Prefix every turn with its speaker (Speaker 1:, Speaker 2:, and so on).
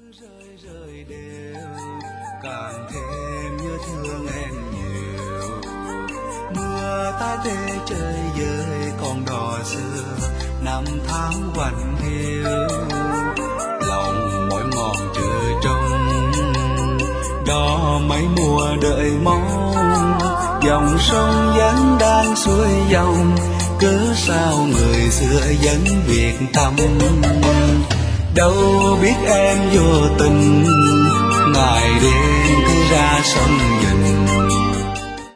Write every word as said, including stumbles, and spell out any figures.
Speaker 1: rơi rơi đều càng thêm nhớ thương em nhiều. Mưa ta để trời dơi còn đò xưa năm tháng quạnh hiu, lòng mỏi mòn chưa trông đó mấy mùa đợi mong. Dòng sông vẫn đang xuôi dòng, cớ sao người xưa vẫn biệt tâm. Đâu biết em vô tình ngày đêm cứ ra sông